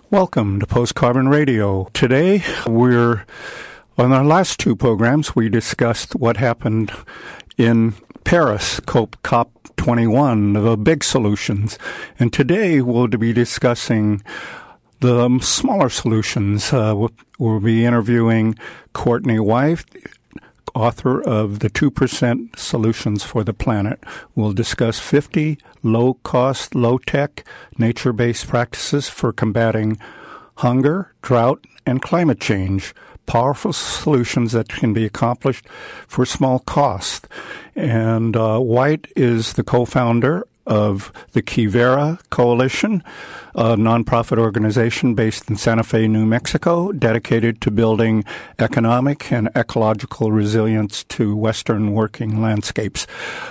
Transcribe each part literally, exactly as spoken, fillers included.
Welcome to Post Carbon Radio. Today, we're on our last two programs. We discussed what happened in Paris, COP twenty-one, the big solutions. And today, we'll be discussing the smaller solutions. Uh, we'll be interviewing Courtney Wife, author of the two percent Solutions for the Planet. We'll discuss fifty low-cost, low-tech, nature-based practices for combating hunger, drought, and climate change. Powerful solutions that can be accomplished for small cost. And uh, White is the co-founder of the Quivira Coalition, a nonprofit organization based in Santa Fe, New Mexico, dedicated to building economic and ecological resilience to Western working landscapes.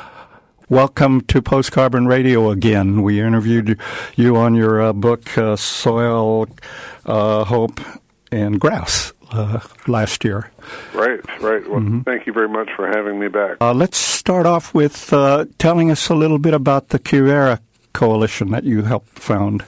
Welcome to Post Carbon Radio again. We interviewed you on your uh, book, uh, Soil, uh, Hope, and Grass, uh, last year. Right, right. Well, mm-hmm. Thank you very much for having me back. Uh, let's start off with uh, telling us a little bit about the Quivira Coalition that you helped found.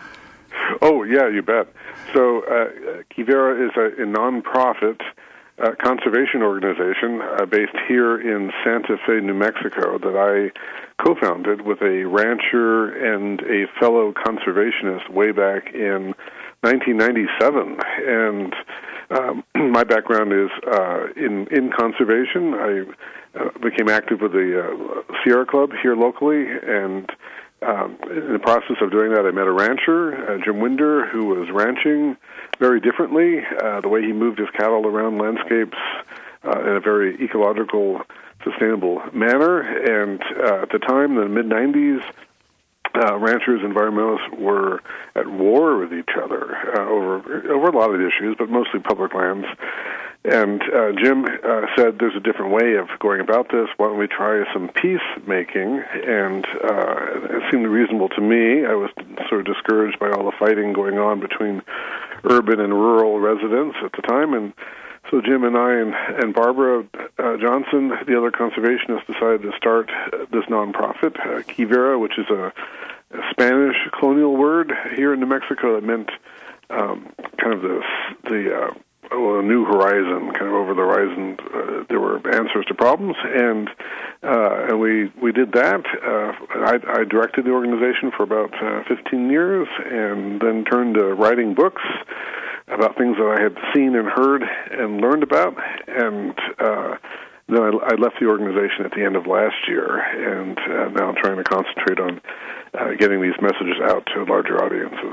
Oh, yeah, you bet. So uh, Quivira is a, a nonprofit uh, conservation organization uh, based here in Santa Fe, New Mexico, that I co-founded with a rancher and a fellow conservationist way back in nineteen ninety-seven. And um, my background is uh, in, in conservation. I uh, became active with the uh, Sierra Club here locally, and um, in the process of doing that, I met a rancher, uh, Jim Winder, who was ranching very differently. Uh, the way he moved his cattle around landscapes uh, in a very ecological, sustainable manner. And uh, at the time, in the mid nineties, Uh, ranchers and environmentalists were at war with each other uh, over over a lot of issues, but mostly public lands. And uh, Jim uh, said, there's a different way of going about this. Why don't we try some peacemaking? And uh, it seemed reasonable to me. I was sort of discouraged by all the fighting going on between urban and rural residents at the time. And so Jim and I and, and Barbara uh, Johnson, the other conservationists, decided to start uh, this nonprofit, uh, Quivira, which is a, a Spanish colonial word here in New Mexico that meant um, kind of the, the uh, oh, a new horizon, kind of over the horizon. Uh, there were answers to problems, and uh, and we we did that. Uh, I, I directed the organization for about uh, fifteen years, and then turned to writing books about things that I had seen and heard and learned about, and uh, then I, I left the organization at the end of last year, and uh, now I'm trying to concentrate on uh, getting these messages out to larger audiences.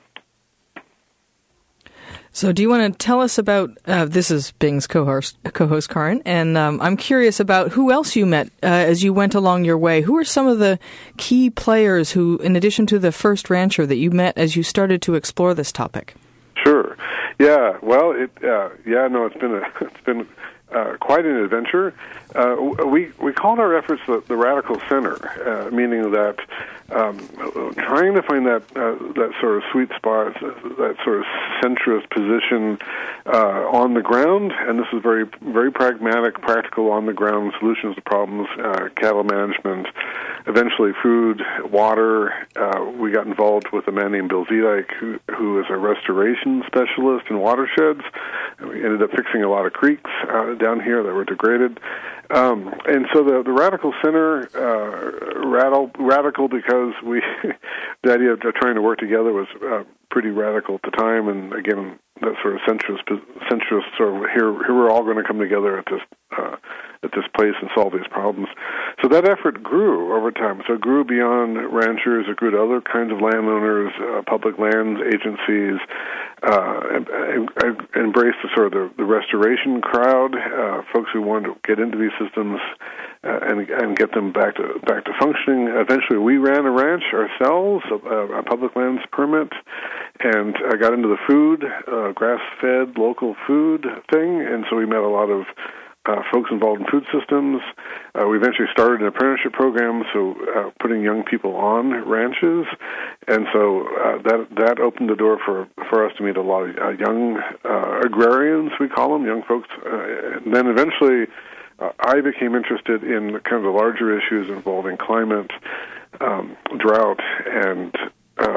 So do you want to tell us about, uh, this is Bing's co-host, co-host Karin, and um, I'm curious about who else you met uh, as you went along your way. Who are some of the key players who, in addition to the first rancher that you met as you started to explore this topic? Sure. Yeah. Well, it. Uh, yeah. No. It's been a. It's been uh, quite an adventure. Uh, we we called our efforts the, the radical center, uh, meaning that um, trying to find that uh, that sort of sweet spot, that sort of centrist position uh, on the ground, and this is very very pragmatic, practical on the ground solutions to problems, uh, cattle management, eventually food, water. Uh, we got involved with a man named Bill Zedike, who who is a restoration specialist in watersheds, and we ended up fixing a lot of creeks uh, down here that were degraded. Um, and so the, the radical center, uh, radical, radical because we, the idea of trying to work together was uh, pretty radical at the time, and again, that sort of centrist, centrist sort of here, here we're all going to come together at this, uh, at this place and solve these problems. So that effort grew over time. So it grew beyond ranchers. It grew to other kinds of landowners, uh, public lands agencies. Uh, and, and, and embraced the sort of the, the restoration crowd, uh, folks who wanted to get into these systems uh, and and get them back to back to functioning. Eventually, we ran a ranch ourselves, a, a public lands permit, and I got into the food, uh, grass-fed, local food thing, and so we met a lot of Uh, folks involved in food systems. Uh, we eventually started an apprenticeship program, so uh, putting young people on ranches, and so uh, that that opened the door for, for us to meet a lot of uh, young uh, agrarians, we call them, young folks. Uh, and then eventually uh, I became interested in kind of the larger issues involving climate, um, drought, and uh,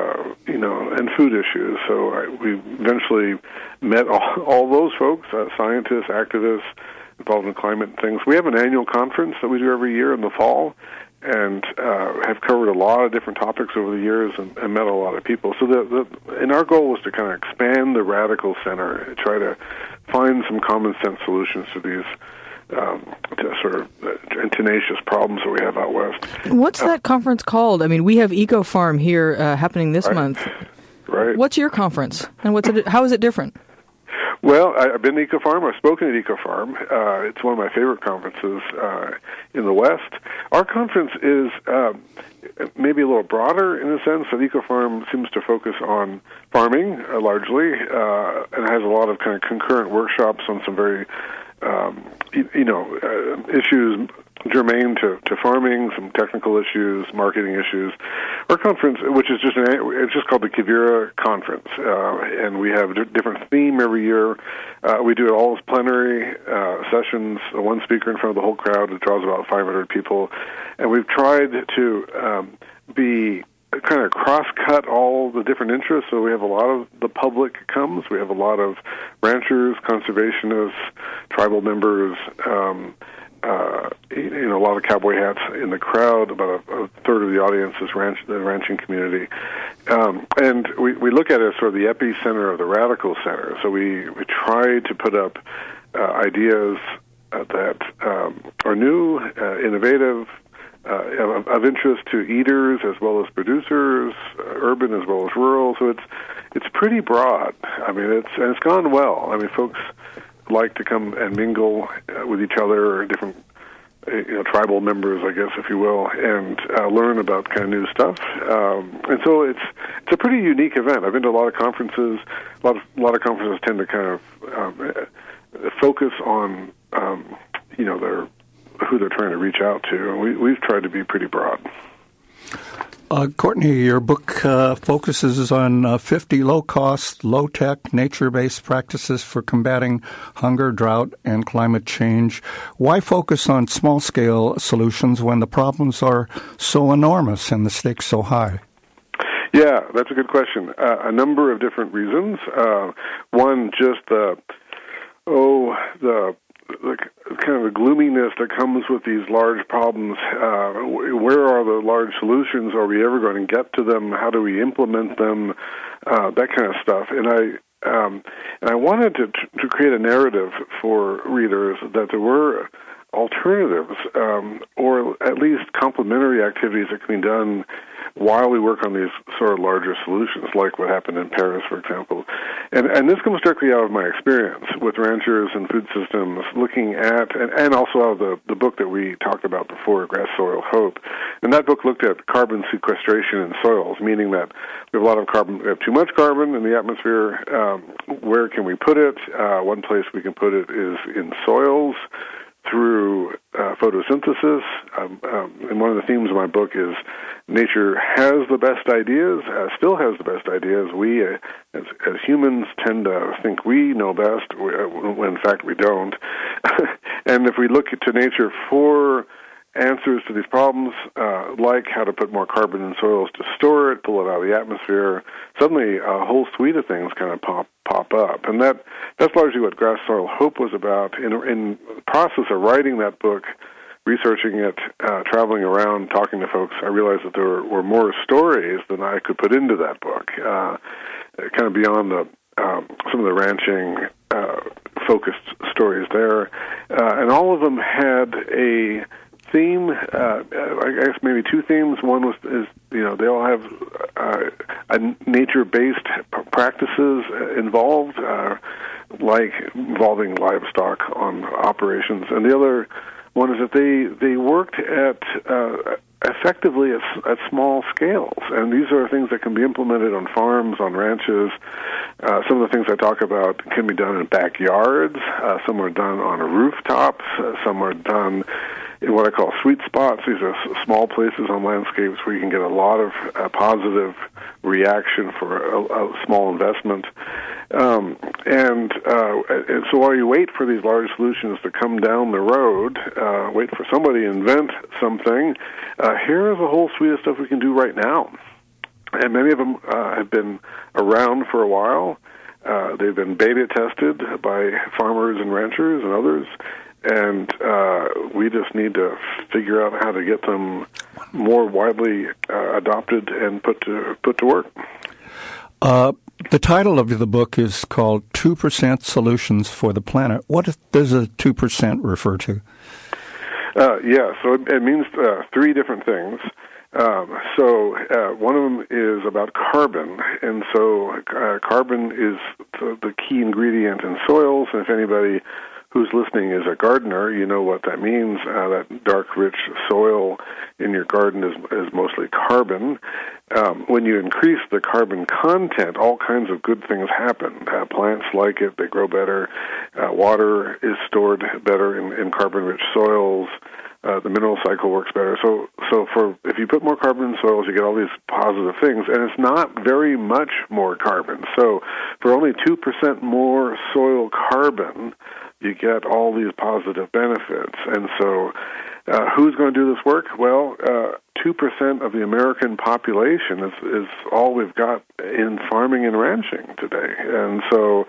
you know, and food issues. So I, we eventually met all, all those folks, uh, scientists, activists involved in climate and things. We have an annual conference that we do every year in the fall, and uh, have covered a lot of different topics over the years and, and met a lot of people. So the, the and our goal was to kind of expand the Radical Center and try to find some common sense solutions to these um, to sort of uh, tenacious problems that we have out west. What's uh, that conference called? I mean, we have Eco Farm here uh, happening this right. month. Right. What's your conference, and what's it? How is it different? Well, I've been to Eco Farm. I've spoken at Eco Farm. Uh, it's one of my favorite conferences uh, in the West. Our conference is uh, maybe a little broader in the sense that Eco Farm seems to focus on farming uh, largely, uh, and has a lot of kind of concurrent workshops on some very, um, you, you know, uh, issues germane to, to farming, some technical issues, marketing issues. Our conference, which is just an, it's just called the Quivira Conference, uh, and we have a different theme every year. Uh, we do it all as plenary uh, sessions, one speaker in front of the whole crowd. It draws about five hundred people, and we've tried to um, be kind of cross-cut all the different interests. So we have a lot of the public comes. We have a lot of ranchers, conservationists, tribal members. Um, Uh, you know, a lot of cowboy hats in the crowd. About a, a third of the audience is ranch, the ranching community, um, and we, we look at it as sort of the epicenter of the Radical Center. So we, we try to put up uh, ideas uh, that um, are new, uh, innovative, uh, of, of interest to eaters as well as producers, uh, urban as well as rural. So it's it's pretty broad. I mean, it's and it's gone well. I mean, folks like to come and mingle uh, with each other, or different, uh, you know, tribal members, I guess, if you will, and uh, learn about kind of new stuff. Um, and so it's it's a pretty unique event. I've been to a lot of conferences. A lot of a lot of conferences tend to kind of um, focus on um, you know their who they're trying to reach out to. And we, we've tried to be pretty broad. Uh, Courtney, your book uh, focuses on uh, fifty low-cost, low-tech, nature-based practices for combating hunger, drought, and climate change. Why focus on small-scale solutions when the problems are so enormous and the stakes so high? Yeah, that's a good question. Uh, a number of different reasons. Uh, one, just the, oh, the... the kind of the gloominess that comes with these large problems. Uh, where are the large solutions? Are we ever going to get to them? How do we implement them? Uh, that kind of stuff. And I um, and I wanted to to create a narrative for readers that there were alternatives, um, or at least complementary activities that can be done while we work on these sort of larger solutions, like what happened in Paris, for example. And and this comes directly out of my experience with ranchers and food systems, looking at, and, and also out of the, the book that we talked about before, Grass, Soil, Hope. And that book looked at carbon sequestration in soils, meaning that we have a lot of carbon, we have too much carbon in the atmosphere. Um, where can we put it? Uh, one place we can put it is in soils, through uh, photosynthesis. Um, um, and one of the themes of my book is nature has the best ideas, uh, still has the best ideas. We, uh, as, as humans, tend to think we know best, when in fact we don't. And if we look to nature for answers to these problems, uh, like how to put more carbon in soils to store it, pull it out of the atmosphere, suddenly a whole suite of things kind of pop pop up. And that that's largely what Grass, Soil, Hope was about. In, in the process of writing that book, researching it, uh, traveling around, talking to folks, I realized that there were, were more stories than I could put into that book, uh, kind of beyond the um, some of the ranching uh, focused stories there. Uh, and all of them had a theme, uh, I guess maybe two themes. One was, is, you know, they all have uh, a nature-based practices involved, uh, like involving livestock on operations. And the other one is that they, they worked at uh, effectively at, at small scales. And these are things that can be implemented on farms, on ranches. Uh, some of the things I talk about can be done in backyards. Uh, some are done on rooftops. Uh, some are done in what I call sweet spots. These are s- small places on landscapes where you can get a lot of uh, positive reaction for a, a small investment. Um, and, uh, and so while you wait for these large solutions to come down the road, uh, wait for somebody to invent something, uh, here is a whole suite of stuff we can do right now. and many of them uh, have been around for a while. Uh, they've been beta tested by farmers and ranchers and others, and uh, we just need to figure out how to get them more widely uh, adopted and put to put to work. Uh, the title of the book is called two percent Solutions for the Planet. What does a two percent refer to? Uh, yeah, so it, it means uh, three different things. Um, so uh, one of them is about carbon, and so uh, carbon is the, the key ingredient in soils, and if anybody who's listening is a gardener, you know what that means. Uh, that dark, rich soil in your garden is, is mostly carbon. Um, when you increase the carbon content, all kinds of good things happen. Uh, plants like it, they grow better. Uh, water is stored better in, in carbon-rich soils. Uh, the mineral cycle works better. So, so for if you put more carbon in soils, you get all these positive things, and it's not very much more carbon. So, for only two percent more soil carbon, you get all these positive benefits. And so, uh, who's going to do this work? Well, uh, two percent of the American population is, is all we've got in farming and ranching today. And so,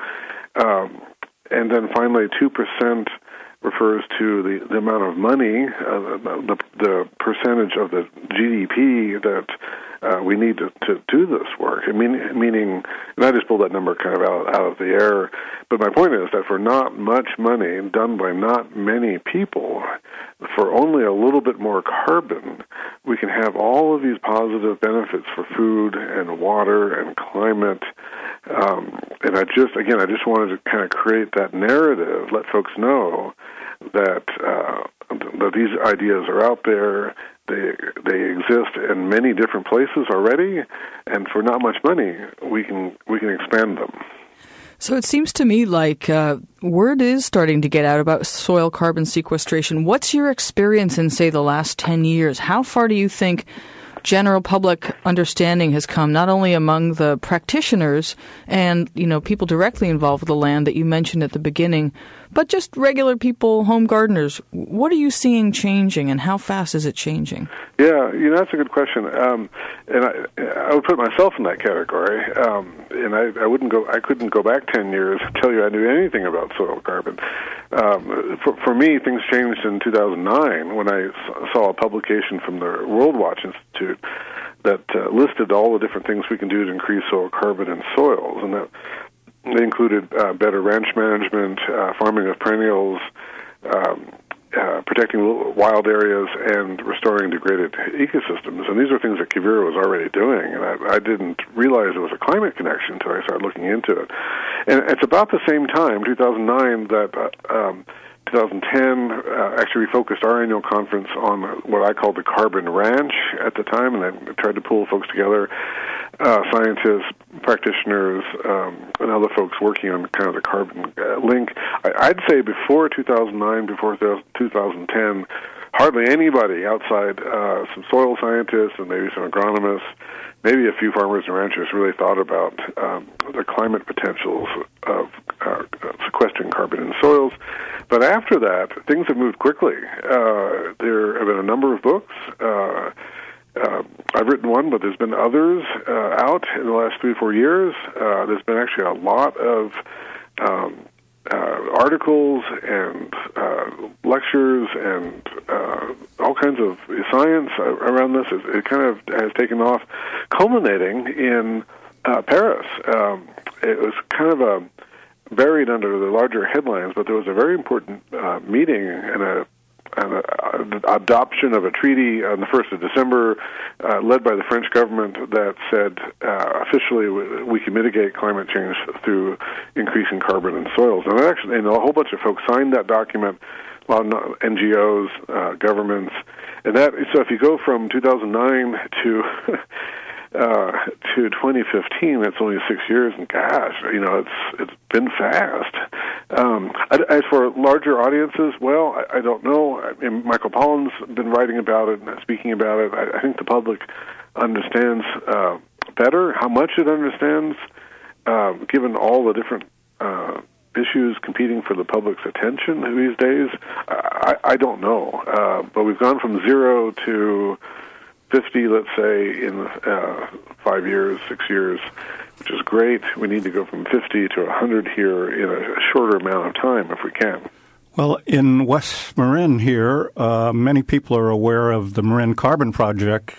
um, and then finally, two percent refers to the, the amount of money, uh, the, the percentage of the G D P that uh, we need to, to do this work. I mean, meaning, and I just pulled that number kind of out, out of the air, but my point is that for not much money done by not many people, for only a little bit more carbon, we can have all of these positive benefits for food and water and climate. Um, and I just, again, I just wanted to kind of create that narrative, let folks know that uh, that these ideas are out there. They they exist in many different places already, and for not much money, we can we can expand them. So it seems to me like uh, word is starting to get out about soil carbon sequestration. What's your experience in, say, the last ten years? How far do you think general public understanding has come, not only among the practitioners and, you know, people directly involved with the land that you mentioned at the beginning, but just regular people, home gardeners? What are you seeing changing, and how fast is it changing? Yeah, you know, that's a good question. Um, and I, I would put myself in that category. Um, and I, I wouldn't go. I couldn't go back ten years and tell you I knew anything about soil carbon. Um, for, for me, things changed in two thousand nine when I saw a publication from the World Watch Institute that uh, listed all the different things we can do to increase soil carbon in soils, and that they included uh, better ranch management, uh, farming of perennials, um, uh, protecting wild areas, and restoring degraded ecosystems. And these are things that Quivira was already doing, and I, I didn't realize there was a climate connection until I started looking into it. And it's about the same time, two thousand nine, that uh, um, twenty ten, uh, actually we focused our annual conference on what I called the Carbon Ranch at the time, and I tried to pull folks together, uh, scientists, practitioners, um, and other folks working on kind of the carbon uh, link. I, I'd say before two thousand nine, before two thousand ten, hardly anybody outside uh, some soil scientists and maybe some agronomists, maybe a few farmers and ranchers really thought about um, the climate potentials of uh, sequestering carbon in soils. But after that, things have moved quickly. Uh, there have been a number of books. Uh, uh, I've written one, but there's been others uh, out in the last three or four years. Uh, there's been actually a lot of um, uh, articles and uh, lectures and uh, all kinds of science around this. It, it kind of has taken off, culminating in uh, Paris. Um, it was kind of a buried under the larger headlines, but there was a very important uh, meeting and a an uh, adoption of a treaty on the first of December, uh, led by the French government, that said uh, officially we can mitigate climate change through increasing carbon in soils. And actually, and a whole bunch of folks signed that document, a lot of N G Os, uh, governments, and that. So if you go from two thousand nine to Uh, to twenty fifteen, that's only six years, and gosh, you know, it's it's been fast. Um, as for larger audiences, well, I, I don't know. I mean, Michael Pollan's been writing about it and speaking about it. I, I think the public understands uh, better how much it understands, uh, given all the different uh, issues competing for the public's attention these days. I, I don't know, uh, but we've gone from zero to fifty, let's say, in uh, five years, six years, which is great. We need to go from fifty to one hundred here in a shorter amount of time if we can. Well, in West Marin here, uh, many people are aware of the Marin Carbon Project,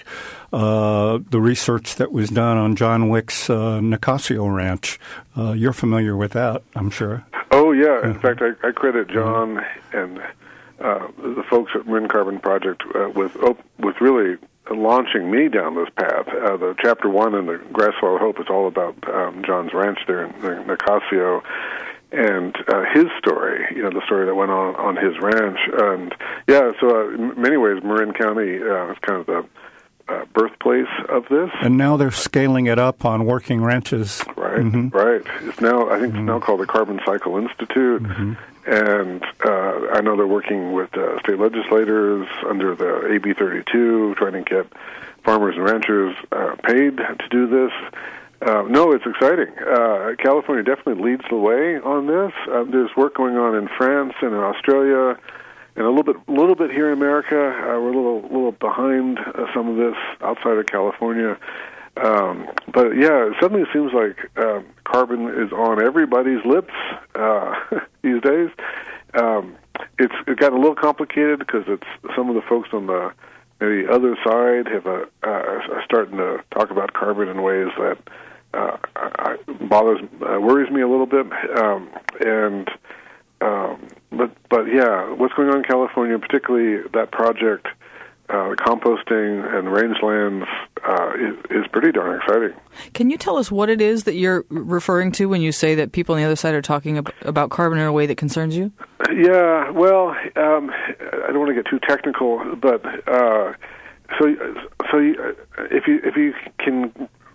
uh, the research that was done on John Wick's uh, Nicasio Ranch. Uh, you're familiar with that, I'm sure. Oh, yeah. In fact, I, I credit John and uh, the folks at Marin Carbon Project uh, with oh, with really launching me down this path. Uh, the chapter one in the Grasswell Hope is all about um, John's ranch there in Nicasio. And uh, his story, you know, the story that went on on his ranch. And, yeah, so uh, in many ways, Marin County uh, is kind of the uh, birthplace of this. And now they're scaling it up on working ranches. Right, mm-hmm. right. It's now, I think mm-hmm. it's now called the Carbon Cycle Institute. Mm-hmm. And uh, I know they're working with uh, state legislators under the A B thirty-two, trying to get farmers and ranchers uh, paid to do this. Uh, no, it's exciting. Uh, California definitely leads the way on this. Uh, there's work going on in France and in Australia, and a little bit, a little bit here in America. Uh, we're a little, little behind uh, some of this outside of California. Um, but yeah, it suddenly seems like uh, carbon is on everybody's lips uh, these days. Um, it's it got a little complicated because it's some of the folks on the maybe other side have a, uh, are starting to talk about carbon in ways that uh, I, bothers uh, worries me a little bit. Um, and um, but but yeah, what's going on in California, particularly that project, uh, composting and rangelands, uh, is, is pretty darn exciting. Can you tell us what it is that you're referring to when you say that people on the other side are talking ab- about carbon in a way that concerns you? Yeah, well, um, I don't want to get too technical, but uh, so so you, if you if you can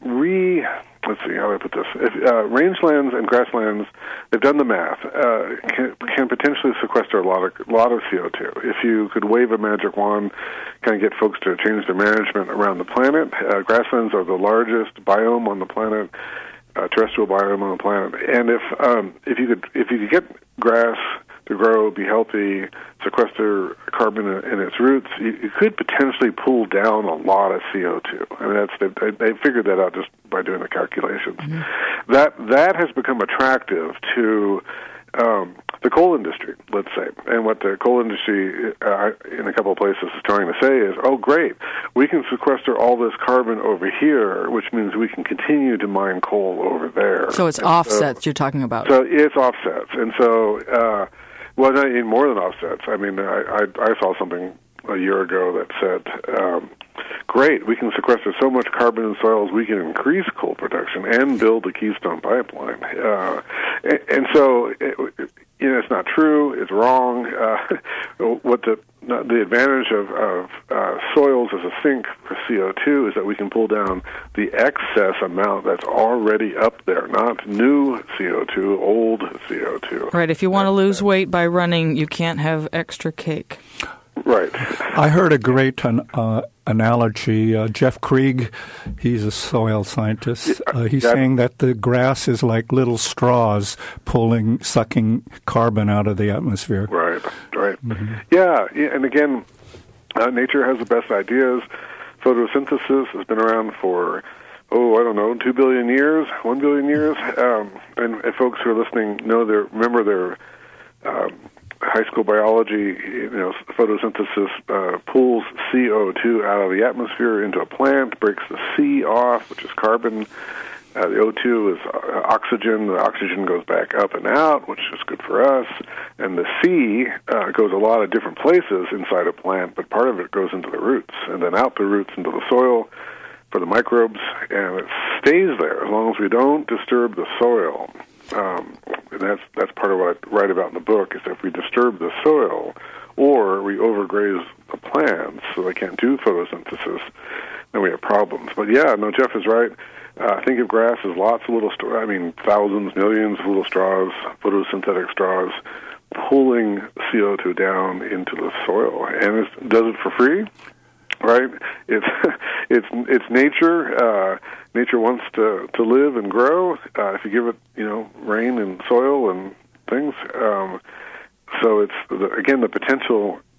re let's see how do I put this. If, uh, rangelands and grasslands, they've done the math, uh, can, can potentially sequester a lot of lot of C O two. If you could wave a magic wand, kind of get folks to change their management around the planet. Uh, grasslands are the largest biome on the planet, uh, terrestrial biome on the planet. And if um, if you could if you could get grass to grow, be healthy, sequester carbon in, in its roots, you, you could potentially pull down a lot of C O two. I mean, that's they, they figured that out just by doing the calculations. Mm-hmm. That that has become attractive to um, the coal industry, let's say. And what the coal industry uh, in a couple of places is trying to say is, oh, great, we can sequester all this carbon over here, which means we can continue to mine coal over there. So it's and offsets so, you're talking about. So it's offsets. And so... Uh, Well, not even more than offsets. I mean, I, I, I saw something a year ago that said, um, great, we can sequester so much carbon in soils, we can increase coal production and build the Keystone Pipeline. Uh, and, and so, it, you know, it's not true, it's wrong. Uh, what the the advantage of, of uh, soils as a sink for C O two is that we can pull down the excess amount that's already up there, not new C O two, old C O two. Right, if you want to lose weight by running, you can't have extra cake. Right. I heard a great uh, analogy. Uh, Jeff Krieg, he's a soil scientist. Uh, he's that, saying that the grass is like little straws pulling, sucking carbon out of the atmosphere. Right, right. Mm-hmm. Yeah, and again, uh, nature has the best ideas. Photosynthesis has been around for, oh, I don't know, two billion years, one billion years. Um, and, and folks who are listening know their remember their um, high school biology. You know, photosynthesis uh, pulls C O two out of the atmosphere into a plant, breaks the C off, which is carbon. Uh, the O two is uh, oxygen. The oxygen goes back up and out, which is good for us. And the C uh, goes a lot of different places inside a plant, but part of it goes into the roots, and then out the roots into the soil for the microbes, and it stays there as long as we don't disturb the soil. Um, and that's that's part of what I write about in the book, is that if we disturb the soil or we overgraze the plants so they can't do photosynthesis, then we have problems. But yeah, no, Jeff is right. Uh, think of grass as lots of little, st- I mean, thousands, millions of little straws, photosynthetic straws, pulling C O two down into the soil, and it does it for free, right? It's it's it's nature. Uh, nature wants to, to live and grow. Uh, if you give it, you know, rain and soil and things. Um, so it's the, again the potential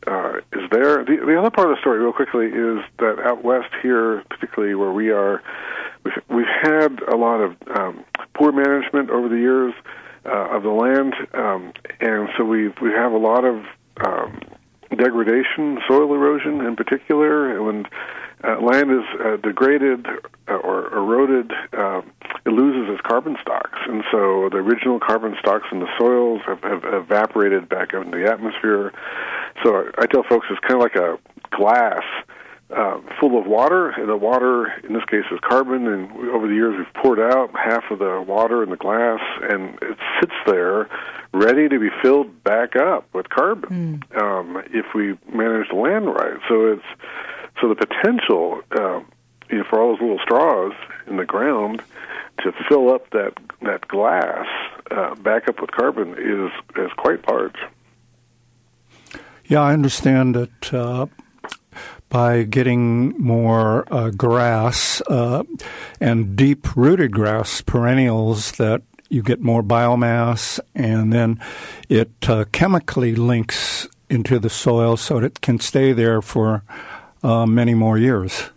uh, is there. The, the other part of the story, real quickly, is that out west here, particularly where we are, we've, we've had a lot of um, poor management over the years uh, of the land, um, and so we we have a lot of um, degradation, soil erosion in particular, and when uh, land is uh, degraded or eroded, uh, it loses its carbon stocks, and so the original carbon stocks in the soils have, have evaporated back out into the atmosphere. So I tell folks it's kind of like a glass uh, full of water, and the water, in this case, is carbon, and we, over the years we've poured out half of the water in the glass, and it sits there ready to be filled back up with carbon mm. um, if we manage the land right. So it's so the potential uh, you know, for all those little straws in the ground to fill up that that glass uh, back up with carbon is is quite large. Yeah, I understand that uh, by getting more uh, grass uh, and deep-rooted grass, perennials, that you get more biomass, and then it uh, chemically links into the soil so that it can stay there for uh, many more years.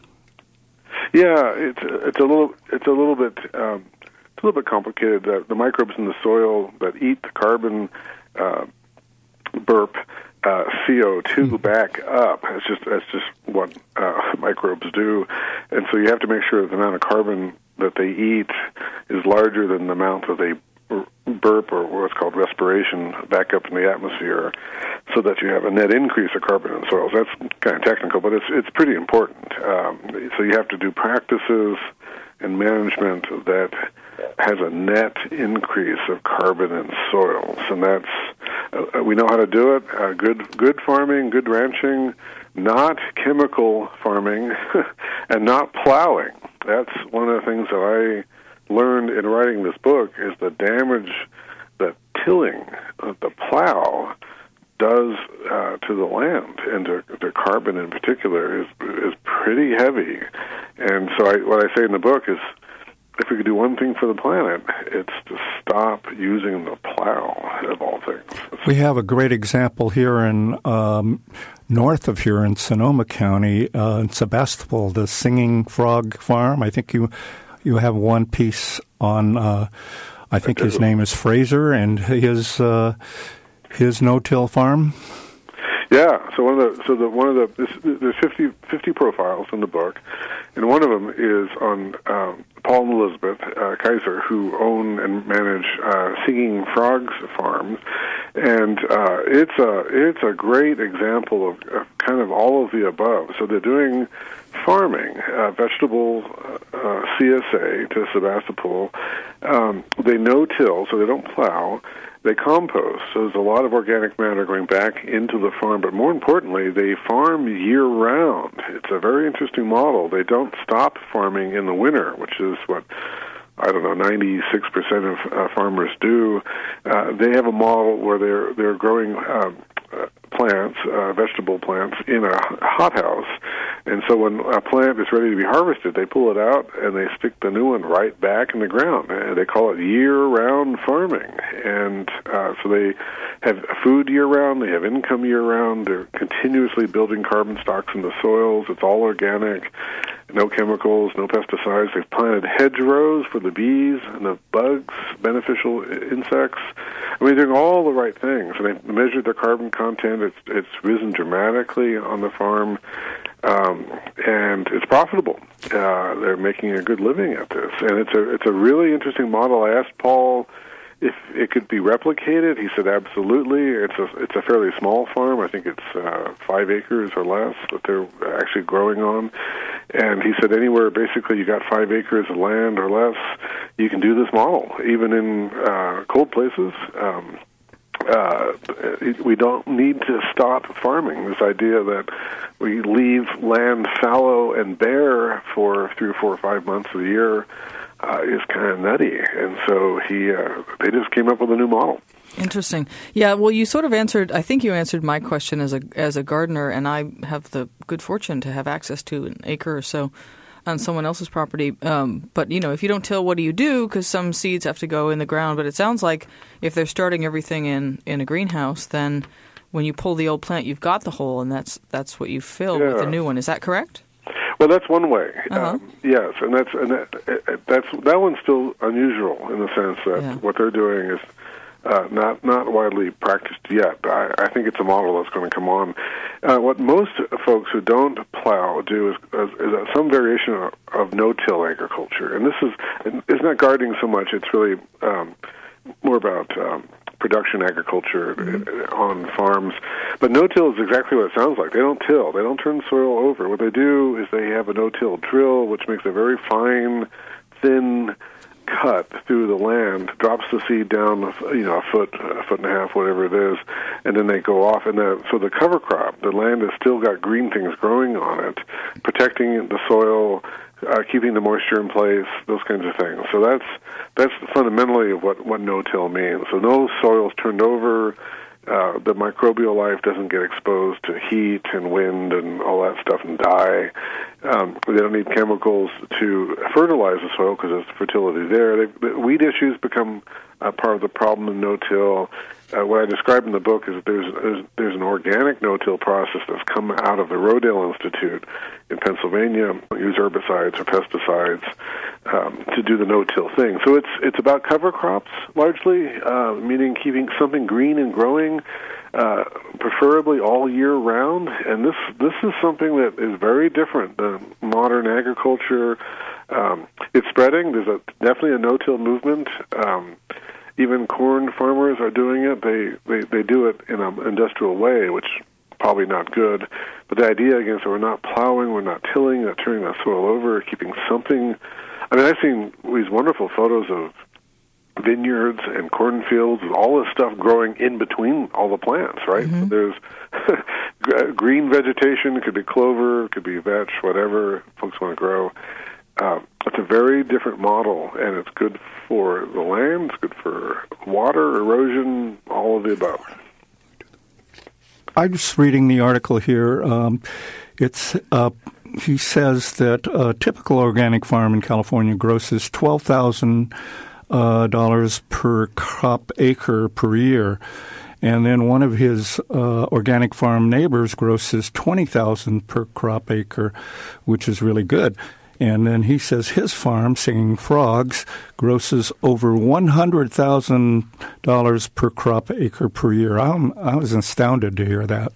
Yeah, it's it's a little it's a little bit um, it's a little bit complicated. The, the microbes in the soil that eat the carbon uh, burp uh, C O two mm-hmm. back up. It's just that's just what uh, microbes do, and so you have to make sure that the amount of carbon that they eat is larger than the amount that they burp, or what's called respiration, back up in the atmosphere, so that you have a net increase of carbon in soils. That's kind of technical, but it's it's pretty important. Um, so you have to do practices and management that has a net increase of carbon in soils, and that's uh, we know how to do it. Uh, good good farming, good ranching, not chemical farming, and not plowing. That's one of the things that I learned in writing this book, is the damage that tilling, uh, the plow, does uh, to the land and to, to carbon in particular is is pretty heavy. And so I, what I say in the book is, if we could do one thing for the planet, it's to stop using the plow, of all things. We have a great example here in um, north of here in Sonoma County, uh, in Sebastopol, the Singing Frog Farm. I think you you have one piece on, uh, I think his name is Fraser, and his uh, his no-till farm. Yeah, so one of the so the one of the there's fifty, fifty profiles in the book, and one of them is on um, Paul and Elizabeth uh, Kaiser, who own and manage uh, Singing Frogs Farms, and uh, it's a it's a great example of, of kind of all of the above. So they're doing farming, uh, vegetable uh, C S A to Sebastopol. Um, they no-till, so they don't plow. They compost, so there's a lot of organic matter going back into the farm, but more importantly, they farm year-round. It's a very interesting model. They don't stop farming in the winter, which is what, I don't know, ninety-six percent of uh, farmers do. Uh, they have a model where they're they're growing um, uh, plants, uh, vegetable plants, in a hothouse. And so when a plant is ready to be harvested, they pull it out and they stick the new one right back in the ground. And they call it year-round farming. And uh, so they have food year-round, they have income year-round, they're continuously building carbon stocks in the soils. It's all organic, no chemicals, no pesticides. They've planted hedgerows for the bees and the bugs, beneficial insects. I mean, they're doing all the right things. And they measured their carbon content. It's, it's risen dramatically on the farm. Um, and it's profitable. Uh, they're making a good living at this, and it's a it's a really interesting model. I asked Paul if it could be replicated. He said absolutely. It's a it's a fairly small farm. I think it's uh, five acres or less that they're actually growing on. And he said anywhere basically you got five acres of land or less, you can do this model, even in uh, cold places. Um, Uh, we don't need to stop farming. This idea that we leave land fallow and bare for three or four or five months of the year uh, is kind of nutty. And so he, uh, they just came up with a new model. Interesting. Yeah, well, you sort of answered, I think you answered my question as a as a gardener, and I have the good fortune to have access to an acre or so on someone else's property. Um, but, you know, if you don't till, what do you do? Because some seeds have to go in the ground. But it sounds like if they're starting everything in, in a greenhouse, then when you pull the old plant, you've got the hole, and that's that's what you fill yeah. with the new one. Is that correct? Well, that's one way. Uh-huh. Um, yes, and that's and that, that's that one's still unusual in the sense that Yeah. what they're doing is uh, not not widely practiced yet. I, I think it's a model that's going to come on. Uh, what most folks who don't plow do is, is, is some variation of, of no-till agriculture, and this is it's not gardening so much. It's really um, more about um, production agriculture mm-hmm. on farms. But no-till is exactly what it sounds like. They don't till. They don't turn the soil over. What they do is they have a no-till drill, which makes a very fine, thin cut through the land, drops the seed down, you know, a foot, a foot and a half, whatever it is, and then they go off. And the, so the cover crop, the land has still got green things growing on it, protecting the soil, uh, keeping the moisture in place, those kinds of things. So that's that's fundamentally what, what no-till means. So no soil's turned over. Uh, the microbial life doesn't get exposed to heat and wind and all that stuff and die. Um, they don't need chemicals to fertilize the soil because there's fertility there. They, the weed issues become uh, part of the problem in no-till. Uh, what I describe in the book is that there's, there's there's an organic no-till process that's come out of the Rodale Institute in Pennsylvania. Use herbicides or pesticides um, to do the no-till thing. So it's it's about cover crops largely, uh, meaning keeping something green and growing, uh, preferably all year round. And this this is something that is very different than modern agriculture. Um, it's spreading. There's a definitely a no-till movement. Um, Even corn farmers are doing it. They, they they do it in an industrial way, which is probably not good. But the idea, again, is that we're not plowing, we're not tilling, not turning that soil over, keeping something. I mean, I've seen these wonderful photos of vineyards and cornfields and all this stuff growing in between all the plants, right? Mm-hmm. So there's green vegetation. It could be clover, it could be vetch, whatever folks want to grow. Uh, it's a very different model, and it's good for the land, it's good for water, erosion, all of the above. I'm just reading the article here. Um, it's uh, he says that a typical organic farm in California grosses twelve thousand dollars uh, per crop acre per year. And then one of his uh, organic farm neighbors grosses twenty thousand dollars per crop acre, which is really good. And then he says his farm, Singing Frogs, grosses over one hundred thousand dollars per crop acre per year. I'm, I was astounded to hear that.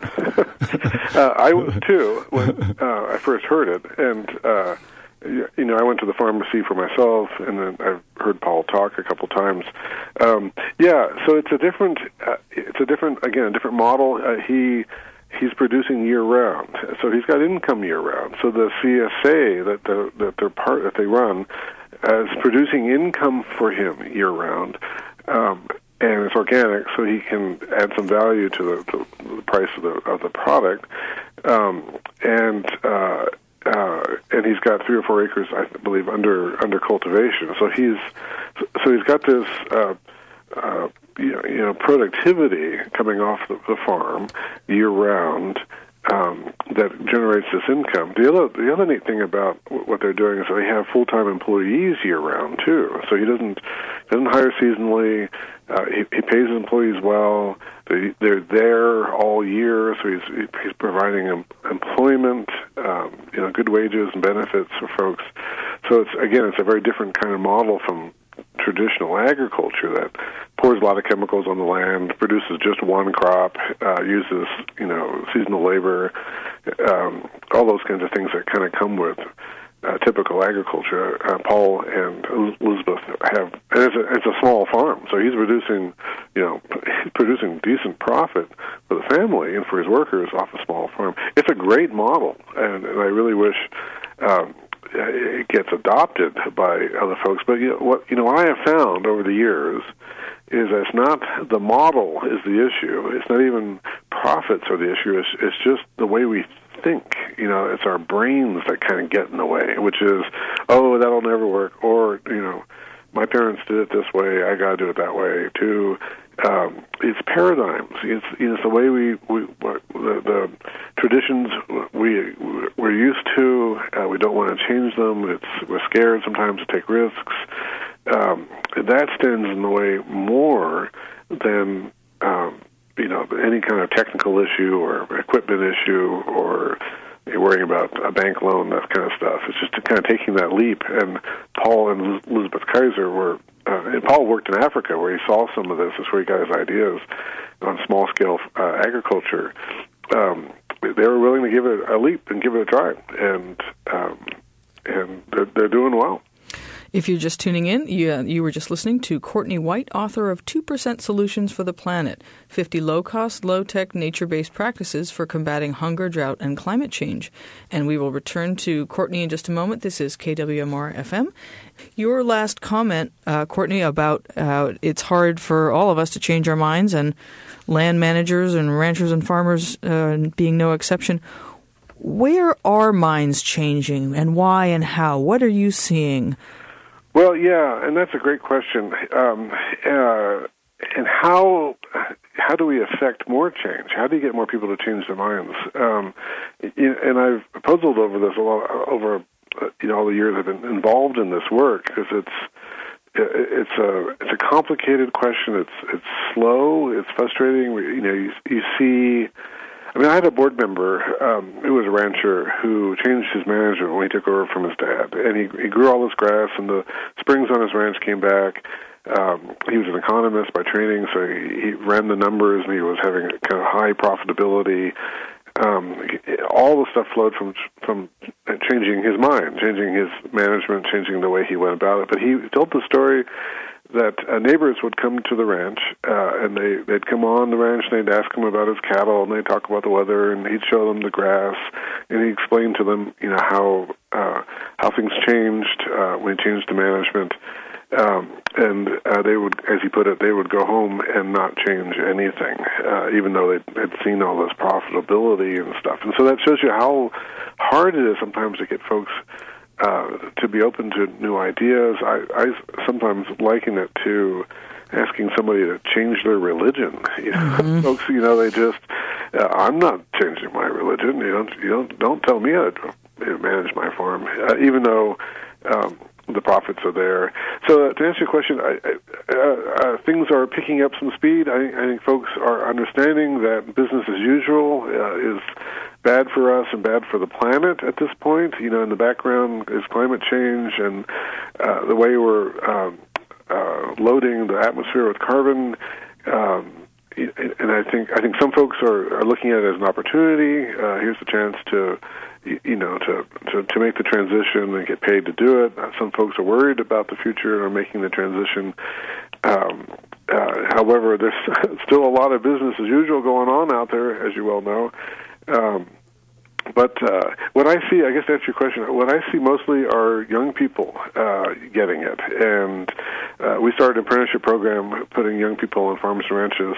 uh, I was, too, when uh, I first heard it. And, uh, you know, I went to the pharmacy for myself, and then I've heard Paul talk a couple times. Um, yeah, so it's a different, uh, it's a different, again, a different model. Uh, he... He's producing year round, so he's got income year round. So the C S A that the, that they're part that they run uh, is producing income for him year round, um, and it's organic, so he can add some value to the, to the price of the of the product. Um, and uh, uh, and he's got three or four acres, I believe, under under cultivation. So he's so he's got this. Uh, uh, You know, you know, productivity coming off the, the farm year round um, that generates this income. The other, the other neat thing about what they're doing is they have full-time employees year round too. So he doesn't doesn't hire seasonally. Uh, he, he pays his employees well. They, they're there all year, so he's he's providing em- employment, um, you know, good wages and benefits for folks. So it's again, it's a very different kind of model from traditional agriculture that pours a lot of chemicals on the land, produces just one crop, uh, uses, you know, seasonal labor, um, all those kinds of things that kind of come with uh, typical agriculture. Uh, Paul and Elizabeth have, and it's a, it's a small farm, so he's producing, you know, producing decent profit for the family and for his workers off a small farm. It's a great model, and, and I really wish um, it gets adopted by other folks. But you know, what you know, what I have found over the years is that it's not the model is the issue. It's not even profits are the issue. It's, it's just the way we think. You know, it's our brains that kind of get in the way, which is, oh, that'll never work, or you know, my parents did it this way, I got to do it that way too. Um, it's paradigms. It's, you know, it's the way we, we the, the traditions we we're used to. Uh, we don't want to change them. It's we're scared sometimes to take risks. Um, that stands in the way more than um, you know, any kind of technical issue or equipment issue or you're worrying about a bank loan, that kind of stuff. It's just kind of taking that leap. And Paul and Elizabeth Kaiser were, uh, and Paul worked in Africa where he saw some of this. That's where he got his ideas on small-scale uh, agriculture. Um, they were willing to give it a leap and give it a try, and um, and they're, they're doing well. If you're just tuning in, you, uh, you were just listening to Courtney White, author of two percent Solutions for the Planet, fifty low-cost, low-tech, nature-based practices for combating hunger, drought, and climate change. And we will return to Courtney in just a moment. This is K W M R F M. Your last comment, uh, Courtney, about uh, it's hard for all of us to change our minds, and land managers and ranchers and farmers uh, being no exception. Where are minds changing, and why and how? What are you seeing? Well, yeah, and that's a great question. Um, uh, and how how do we affect more change? How do you get more people to change their minds? Um, and I've puzzled over this a lot over you know all the years I've been involved in this work, because it's it's a it's a complicated question. It's it's slow. It's frustrating. You know, you, you see. I mean, I had a board member um, who was a rancher who changed his management when he took over from his dad. And he, he grew all this grass, and the springs on his ranch came back. Um, he was an economist by training, so he, he ran the numbers, and he was having a kind of high profitability. Um, all the stuff flowed from from changing his mind, changing his management, changing the way he went about it. But he told the story that uh, neighbors would come to the ranch, uh, and they, they'd come on the ranch, and they'd ask him about his cattle, and they'd talk about the weather, and he'd show them the grass, and he explained to them, you know, how uh, how things changed uh, when he changed the management. Um, and uh, they would, as he put it, they would go home and not change anything, uh, even though they had seen all this profitability and stuff. And so that shows you how hard it is sometimes to get folks Uh, to be open to new ideas. I, I sometimes liken it to asking somebody to change their religion. You know, mm-hmm. Folks, you know, they just, uh, I'm not changing my religion. You don't, you don't, don't tell me how to manage my farm, uh, even though um, the profits are there. So uh, to answer your question, I, I, uh, uh, things are picking up some speed. I, I think folks are understanding that business as usual uh, is bad for us and bad for the planet at this point. You know, in the background is climate change and uh, the way we're um, uh, loading the atmosphere with carbon. Um, and I think I think some folks are, are looking at it as an opportunity. Uh, here's a chance to, you know, to, to to make the transition and get paid to do it. Some folks are worried about the future and are making the transition. Um, uh, however, there's still a lot of business as usual going on out there, as you well know. Um, but uh, what I see, I guess to answer your question, what I see mostly are young people uh, getting it. And uh, we started an apprenticeship program putting young people on farms and ranches.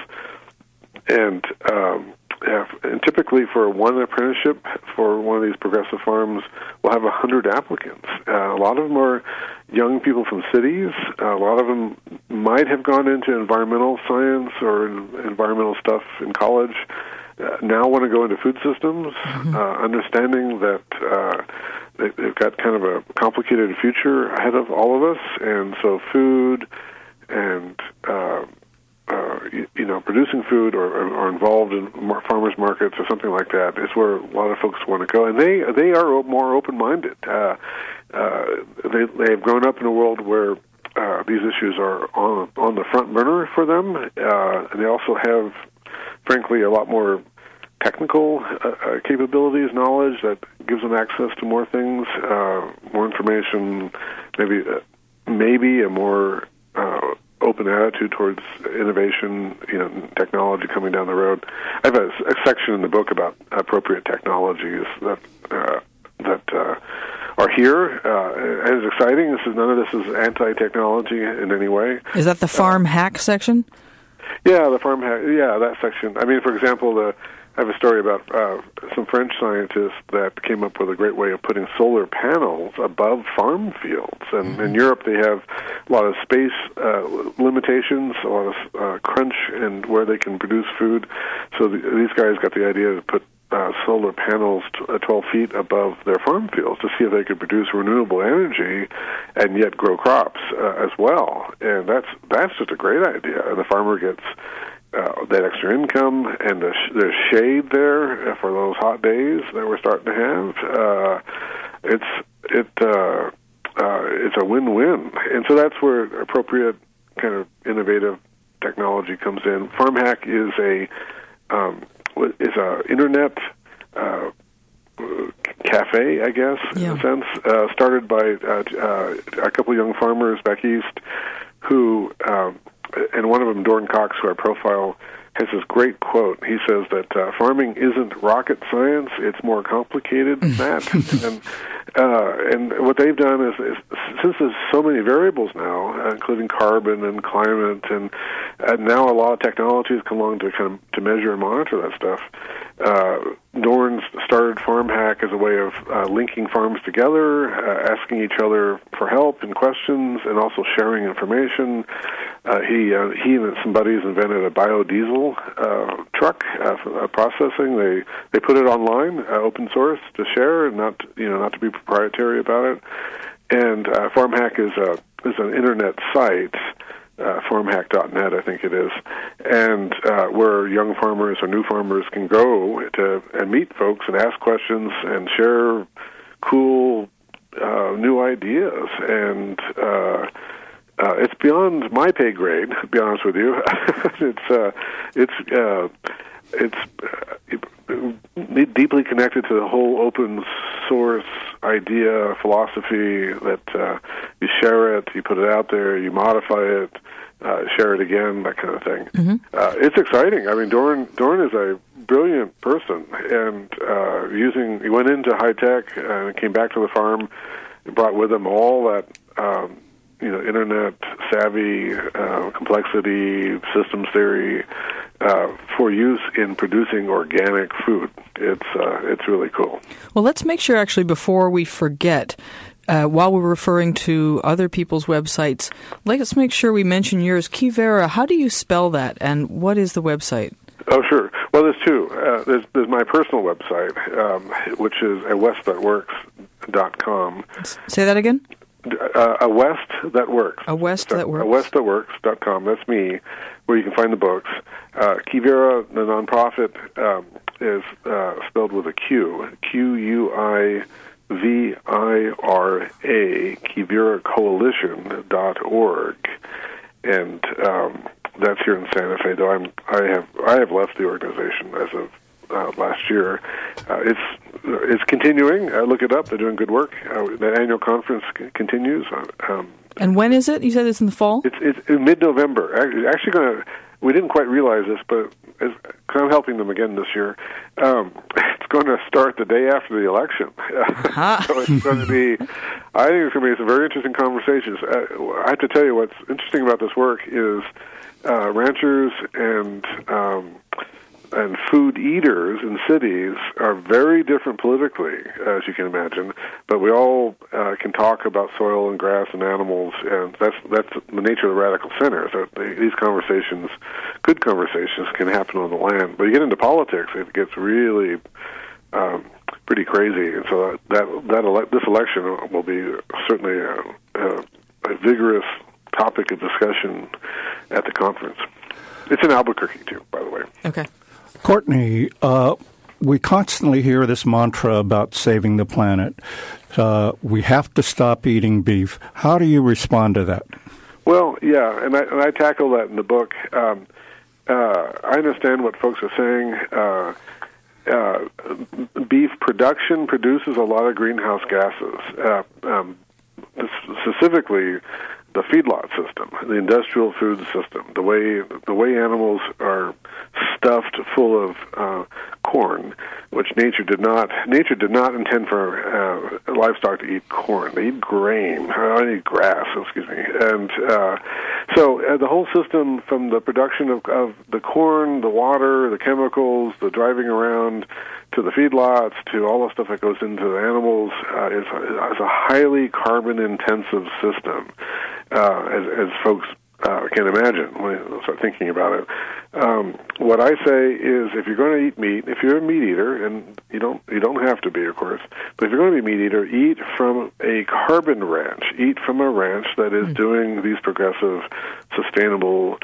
And, um, yeah, and typically for one apprenticeship for one of these progressive farms, we'll have one hundred applicants. Uh, a lot of them are young people from cities. Uh, a lot of them might have gone into environmental science or environmental stuff in college. Uh, now want to go into food systems, mm-hmm. uh, understanding that uh, they, they've got kind of a complicated future ahead of all of us, and so food and uh, uh, you, you know producing food or, or involved in farmers markets or something like that is where a lot of folks want to go, and they they are more open-minded. Uh, uh, they they've grown up in a world where uh, these issues are on on the front burner for them, uh, and they also have, frankly, a lot more technical uh, uh, capabilities, knowledge that gives them access to more things, uh, more information, maybe uh, maybe a more uh, open attitude towards innovation, you know, technology coming down the road. I have a, a section in the book about appropriate technologies that uh, that uh, are here, uh, and it's exciting. This is none of this is anti-technology in any way. Is that the farm uh, hack section? Yeah, the farm hack. Yeah, that section. I mean, for example, the I have a story about uh, some French scientists that came up with a great way of putting solar panels above farm fields. And mm-hmm. in Europe, they have a lot of space uh, limitations, a lot of uh, crunch, and where they can produce food. So the, these guys got the idea to put uh, solar panels t- uh, twelve feet above their farm fields to see if they could produce renewable energy and yet grow crops uh, as well. And that's that's just a great idea. And the farmer gets uh, that extra income and the, sh- the shade there for those hot days that we're starting to have. Uh, it's it uh, uh, it's a win-win, and so that's where appropriate kind of innovative technology comes in. FarmHack is a um, is a internet uh, cafe, I guess, yeah. in a sense, uh, started by uh, uh, a couple of young farmers back east who, um, and one of them, Doran Cox, who I profile, has this great quote. He says that uh, farming isn't rocket science; it's more complicated than that. and uh, and what they've done is, is, since there's so many variables now, uh, including carbon and climate, and uh, now a lot of technology has come along to kind of to measure and monitor that stuff. Uh, Doran started FarmHack as a way of uh, linking farms together, uh, asking each other for help and questions, and also sharing information. Uh, he uh, he and some buddies invented a biodiesel uh, truck uh, for, uh, processing. They they put it online, uh, open source to share, and not you know not to be proprietary about it. And uh, FarmHack is a is an internet site. Uh, farmhack dot net, I think it is, and uh, where young farmers or new farmers can go to and meet folks and ask questions and share cool uh, new ideas. And uh, uh, it's beyond my pay grade, to be honest with you. it's uh, it's uh, it's uh, deeply connected to the whole open source idea, philosophy that uh, you share it, you put it out there, you modify it, uh, share it again, that kind of thing. Mm-hmm. Uh, it's exciting. I mean, Doran Doran is a brilliant person, and uh, using he went into high tech and came back to the farm, and brought with him all that um, you know internet savvy, uh, complexity, systems theory. Uh, for use in producing organic food. It's uh, it's really cool. Well, let's make sure, actually, before we forget, uh, while we're referring to other people's websites, let's make sure we mention yours. Quivira, how do you spell that, and what is the website? Oh, sure. Well, there's two. Uh, there's, there's my personal website, um, which is a west that works dot com. Say that again? Uh, a West That Works. A West That Works. A west that works dot com. That's me, where you can find the books. Uh, Quivira, the nonprofit, um, is uh, spelled with a Q. Q U I V I R A, Quivira Coalition dot org. And um, that's here in Santa Fe, though I'm, I have I have left the organization as of uh, last year. Uh, it's it's continuing. Uh, look it up. They're doing good work. Uh, the annual conference c- continues. Um, and when is it? You said it's in the fall? It's it's in mid-November. Actually, actually going to. We didn't quite realize this, but as, cause I'm helping them again this year. Um, it's going to start the day after the election. Uh-huh. So it's going to be. I think it's going to be some very interesting conversations. Uh, I have to tell you what's interesting about this work is uh, ranchers and. Um, And food eaters in cities are very different politically, as you can imagine. But we all uh, can talk about soil and grass and animals, and that's that's the nature of the radical center. So they, these conversations, good conversations, can happen on the land. But you get into politics, it gets really um, pretty crazy. And so that that ele- this election will be certainly a, a, a vigorous topic of discussion at the conference. It's in Albuquerque too, by the way. Okay. Courtney, uh, we constantly hear this mantra about saving the planet. Uh, we have to stop eating beef. How do you respond to that? Well, yeah, and I, and I tackle that in the book. Um, uh, I understand what folks are saying. Uh, uh, beef production produces a lot of greenhouse gases, uh, um, specifically the feedlot system, the industrial food system, the way the way animals are stuffed full of uh, corn, which nature did not nature did not intend for uh, livestock to eat corn. They eat grain, uh, they eat grass, excuse me, and uh, so uh, the whole system, from the production of, of the corn, the water, the chemicals, the driving around, to the feedlots, to all the stuff that goes into the animals, uh, is, is a highly carbon-intensive system, uh, as, as folks uh, can imagine when you start thinking about it. Um, what I say is, if you're going to eat meat, if you're a meat eater, and you don't you don't have to be, of course, but if you're going to be a meat eater, eat from a carbon ranch. Eat from a ranch that is mm. doing these progressive, sustainable,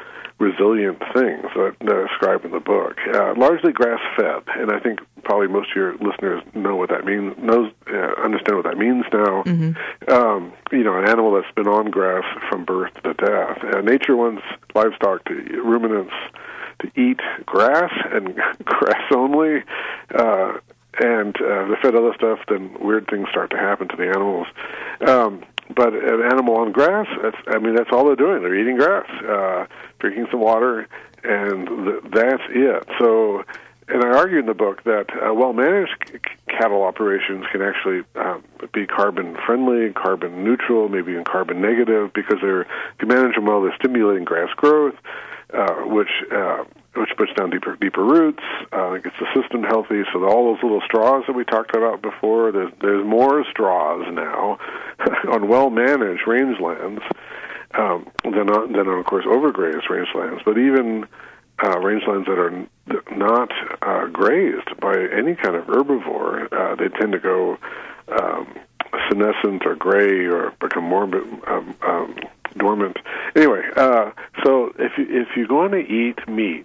resilient things that, that I describe in the book. Uh, largely grass-fed, and I think probably most of your listeners know what that means, knows, uh, understand what that means now. Mm-hmm. Um, you know, an animal that's been on grass from birth to death. Uh, nature wants livestock, to ruminants, to eat grass and grass only. Uh, and uh, if they fed other stuff, then weird things start to happen to the animals. Um, but an animal on grass, that's, I mean, that's all they're doing. They're eating grass, uh, drinking some water, and th- that's it. So, and I argue in the book that uh, well-managed c- cattle operations can actually um, be carbon-friendly, carbon-neutral, maybe even carbon-negative, because they're, if you manage them well, they're stimulating grass growth, uh, which uh, which puts down deeper deeper roots, uh, gets the system healthy. So all those little straws that we talked about before, there's, there's more straws now on well-managed rangelands um, than, on, than on, of course, overgrazed rangelands. But even uh, rangelands that are n- not uh, grazed by any kind of herbivore, uh, they tend to go um, senescent or gray or become more um, um, dormant. Anyway, uh, so if you, if you're going to eat meat,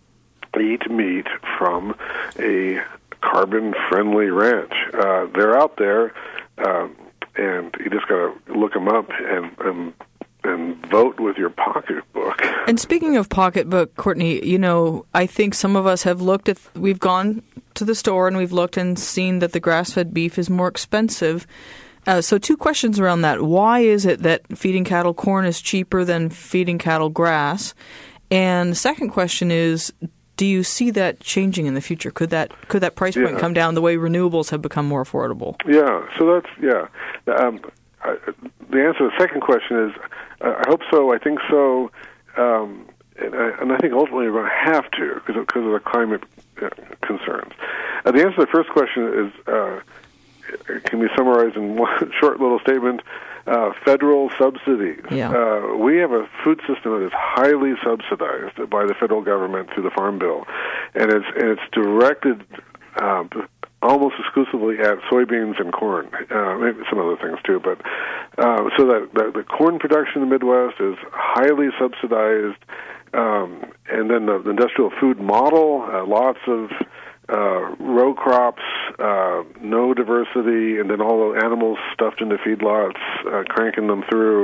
eat meat from a carbon-friendly ranch. Uh, they're out there, um, and you just got to look them up and, and and vote with your pocketbook. And speaking of pocketbook, Courtney, you know, I think some of us have looked at, we've gone to the store and we've looked and seen that the grass-fed beef is more expensive. Uh, so two questions around that. Why is it that feeding cattle corn is cheaper than feeding cattle grass? And the second question is, do you see that changing in the future? Could that could that price point yeah. come down the way renewables have become more affordable? Yeah, so that's, yeah. Um, I, the answer to the second question is, uh, I hope so, I think so, um, and, I, and I think ultimately we're going to have to because of, because of the climate uh, concerns. Uh, the answer to the first question is, uh, can be summarized in one short little statement. Uh, federal subsidies. Yeah. Uh, we have a food system that is highly subsidized by the federal government through the Farm Bill, and it's and it's directed uh, almost exclusively at soybeans and corn, uh, maybe some other things too. But uh, so that, that the corn production in the Midwest is highly subsidized, um, and then the, the industrial food model, uh, lots of Uh, row crops, uh, no diversity, and then all the animals stuffed into feedlots, uh, cranking them through,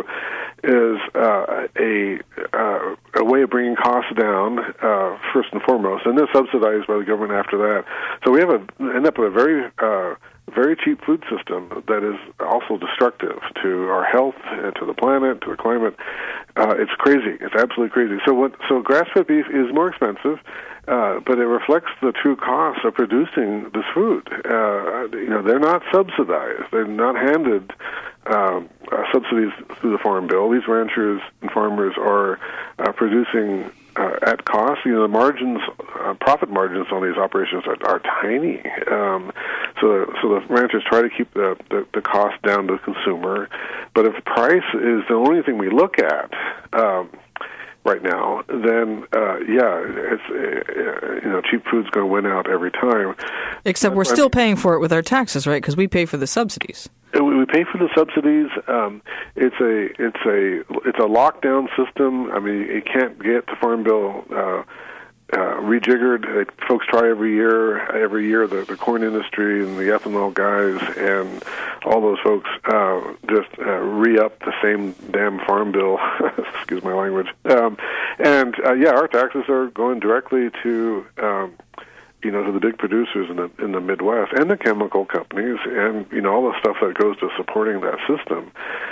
is uh, a uh, a way of bringing costs down uh, first and foremost, and then subsidized by the government after that. So we have a end up with a very uh, very cheap food system that is also destructive to our health, and to the planet, to the climate. Uh, it's crazy. It's absolutely crazy. So what? So grass-fed beef is more expensive. Uh, but it reflects the true cost of producing this food. Uh, you know, they're not subsidized. They're not handed um, uh, subsidies through the Farm Bill. These ranchers and farmers are uh, producing uh, at cost. You know, the margins, uh, profit margins on these operations are, are tiny. Um, so, so the ranchers try to keep the, the, the cost down to the consumer. But if price is the only thing we look at, um, right now, then uh, yeah, it's uh, you know, cheap food's going to win out every time. Except we're still paying for it with our taxes, right? Because we pay for the subsidies. We pay for the subsidies. Um, it's a it's a it's a lockdown system. I mean, you can't get the Farm Bill uh, uh, rejiggered. It, folks try every year. Every year, the, the corn industry and the ethanol guys and all those folks uh, just uh, re-up the same damn Farm Bill. Excuse my language. Um, and uh, yeah, our taxes are going directly to um, you know to the big producers in the in the Midwest and the chemical companies and you know all the stuff that goes to supporting that system.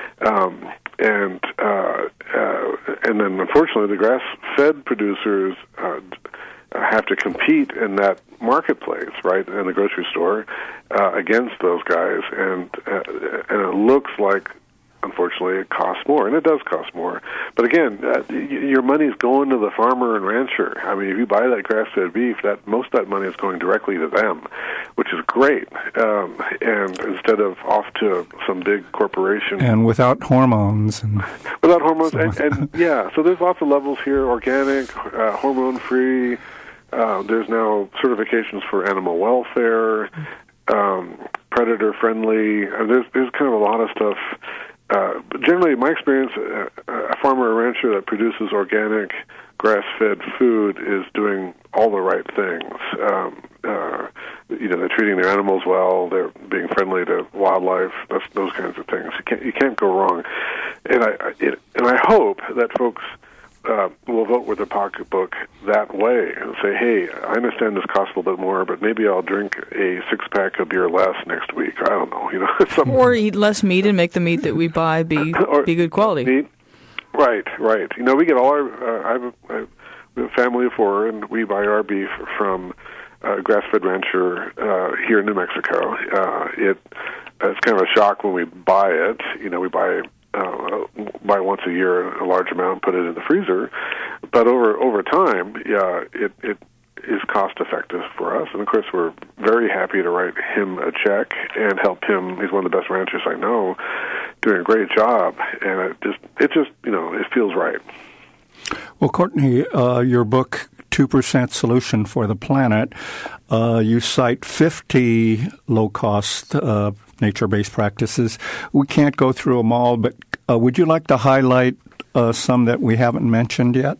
Um, and uh, uh, and then unfortunately, the grass-fed producers uh, have to compete in that marketplace, right, in the grocery store, uh, against those guys, and uh, and it looks like, unfortunately, it costs more, and it does cost more. But again, uh, your money's going to the farmer and rancher. I mean, if you buy that grass-fed beef, that most of that money is going directly to them, which is great. Um, and instead of off to some big corporation, and without hormones, and without hormones, so and, and yeah, so there's lots of levels here: organic, uh, hormone-free. Uh, there's now certifications for animal welfare, um, predator-friendly. Uh, there's there's kind of a lot of stuff uh, but generally, my experience, uh, a farmer or rancher that produces organic, grass-fed food is doing all the right things. Um, uh, you know, they're treating their animals well. They're being friendly to wildlife. That's, those kinds of things. You can't you can't go wrong. And I it, and I hope that folks uh, will vote with their pocketbook that way and say, hey, I understand this costs a little bit more, but maybe I'll drink a six-pack of beer less next week. I don't know, you know. something. Or eat less meat and make the meat that we buy be or, be good quality. Meat. Right, right. You know, we get all our. Uh, I have a, I have a family of four, and we buy our beef from a grass-fed rancher uh, here in New Mexico. Uh, it it's kind of a shock when we buy it. You know, we buy uh, buy once a year a large amount, put it in the freezer. But over over time, yeah, it it is cost-effective for us. And of course, we're very happy to write him a check and help him. He's one of the best ranchers I know, doing a great job. And it just it just you know it feels right. Well, Courtney, uh, your book, two percent Solution for the Planet, uh, you cite fifty low-cost uh, nature-based practices. We can't go through them all, but uh, would you like to highlight uh, some that we haven't mentioned yet?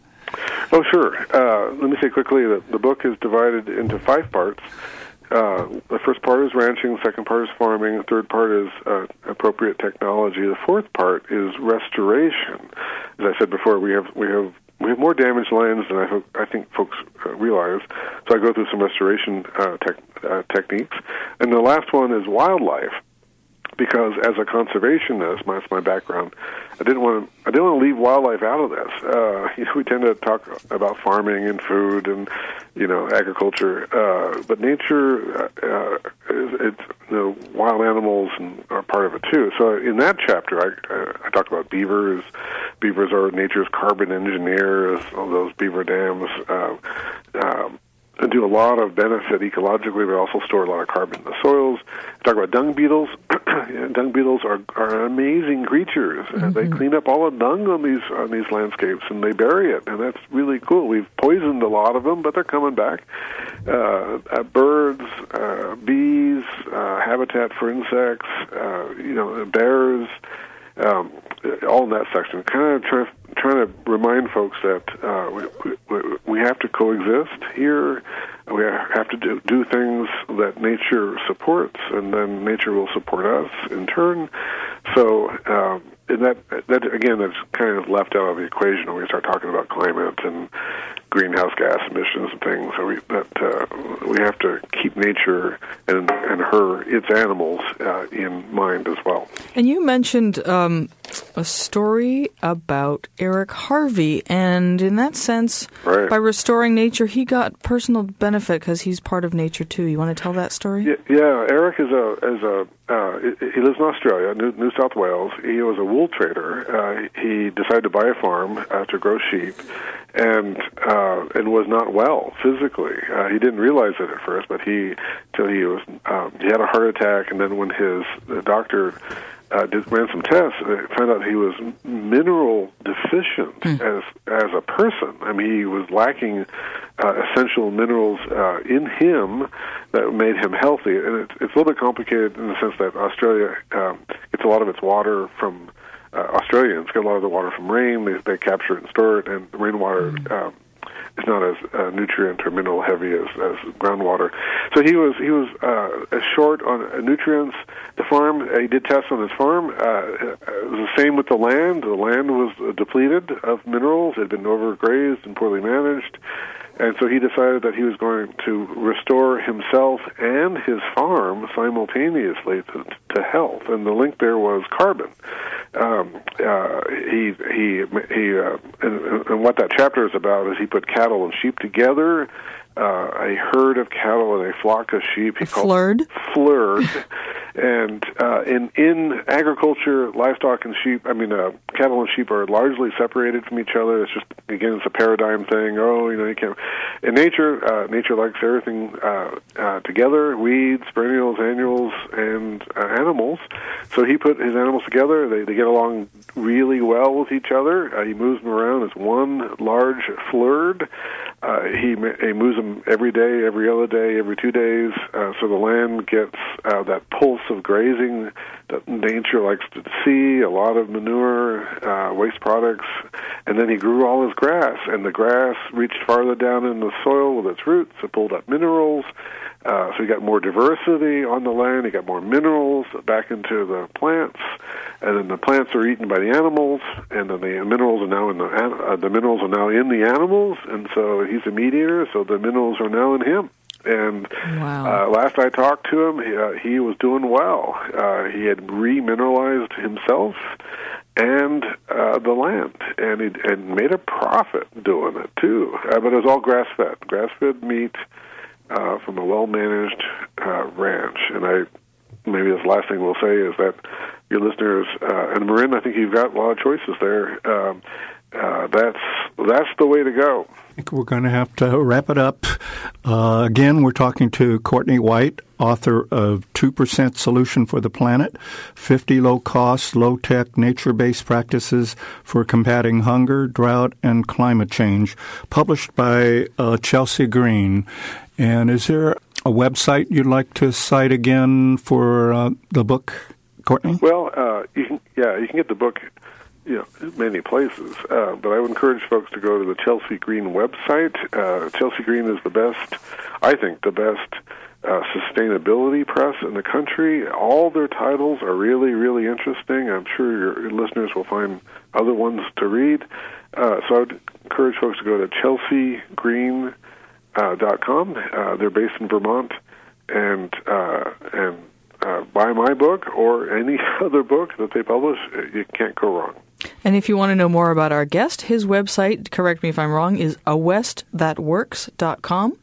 Oh, sure. Uh, let me say quickly that the book is divided into five parts. Uh, the first part is ranching, the second part is farming, the third part is uh, appropriate technology, the fourth part is restoration. As I said before, we have we have we have more damaged lands than I, ho- I think folks uh, realize. So I go through some restoration uh, tech, uh, techniques, and the last one is wildlife. Because as a conservationist, that's my background, I didn't want to. I didn't want to leave wildlife out of this. Uh, you know, we tend to talk about farming and food and you know agriculture, uh, but nature, uh, uh, is, it's you know wild animals and are part of it too. So in that chapter, I, I, I talk about beavers. Beavers are nature's carbon engineers. All those beaver dams. Uh, um, And do a lot of benefit ecologically, but also store a lot of carbon in the soils. Talk about dung beetles. Dung beetles are are amazing creatures. Mm-hmm. They clean up all the dung on these on these landscapes and they bury it, and that's really cool. We've poisoned a lot of them, but they're coming back. Uh, uh, birds, uh, bees, uh, habitat for insects. Uh, you know, bears. Um, all in that section, kind of trying, trying to remind folks that uh, we, we, we have to coexist here. We have to do, do things that nature supports, and then nature will support us in turn. So, um, and that, that again, that's kind of left out of the equation when we start talking about climate and greenhouse gas emissions and things. So we, that uh, we have to keep nature and and her its animals uh, in mind as well. And you mentioned um, a story about Eric Harvey, and in that sense, right. by restoring nature, he got personal benefit because he's part of nature too. You want to tell that story? Yeah, yeah Eric is a is a uh, he lives in Australia, New, New South Wales. He was a wool trader. Uh, he decided to buy a farm uh, to grow sheep, and uh, and was not well physically. Uh, he didn't realize it at first, but he till he was um, he had a heart attack, and then when his the doctor uh, did, ran some tests, they found out he was mineral deficient mm. as as a person. I mean, he was lacking uh, essential minerals uh, in him that made him healthy. And it's, it's a little bit complicated in the sense that Australia um, gets a lot of its water from uh, Australians get a lot of the water from rain. They, they capture it and store it, and rainwater mm. um, is not as uh, nutrient or mineral heavy as, as groundwater. So he was he was uh, short on uh, nutrients. The farm, uh, he did tests on his farm. Uh, it was the same with the land. The land was uh, depleted of minerals. It had been overgrazed and poorly managed. And so he decided that he was going to restore himself and his farm simultaneously to, to health. And the link there was carbon. Um, uh, he he he, uh, and, and what that chapter is about is he put cattle and sheep together, uh, a herd of cattle and a flock of sheep. He a flurd. Flurd. And uh, in in agriculture, livestock and sheep, I mean, uh, cattle and sheep are largely separated from each other. It's just, again, it's a paradigm thing. Oh, you know, you can't. In nature, uh, nature likes everything uh, uh, together: weeds, perennials, annuals, and uh, animals. So he put his animals together. They they get along really well with each other. Uh, he moves them around as one large flurd. Uh, he, he moves them every day, every other day, every two days. Uh, so the land gets uh, that pulse of grazing that nature likes to see, a lot of manure, uh, waste products, and then he grew all his grass, and the grass reached farther down in the soil with its roots. It pulled up minerals, uh, so he got more diversity on the land. He got more minerals back into the plants, and then the plants are eaten by the animals, and then the minerals are now in the uh, the minerals are now in the animals, and so he's a meat eater, so the minerals are now in him. And wow. uh, last I talked to him, he, uh, he was doing well. Uh, he had remineralized himself and uh, the land, and he and made a profit doing it too. Uh, but it was all grass-fed, grass-fed meat uh, from a well-managed uh, ranch. And I maybe this last thing we'll say is that your listeners, uh, and Marin, I think you've got a lot of choices there. Um, uh, that's that's the way to go. I think we're going to have to wrap it up. Uh, again, we're talking to Courtney White, author of two percent Solution for the Planet, fifty low-cost, low-tech, nature-based practices for combating hunger, drought, and climate change, published by uh, Chelsea Green. And is there a website you'd like to cite again for uh, the book, Courtney? Well, uh, you can, yeah, you can get the book, you know, many places. Uh, but I would encourage folks to go to the Chelsea Green website. Uh, Chelsea Green is the best, I think, the best uh, sustainability press in the country. All their titles are really, really interesting. I'm sure your, your listeners will find other ones to read. Uh, so I would encourage folks to go to chelsea green dot com. Uh, they're based in Vermont, and uh, and uh, buy my book or any other book that they publish. You can't go wrong. And if you want to know more about our guest, his website, correct me if I'm wrong, is a west that works dot com.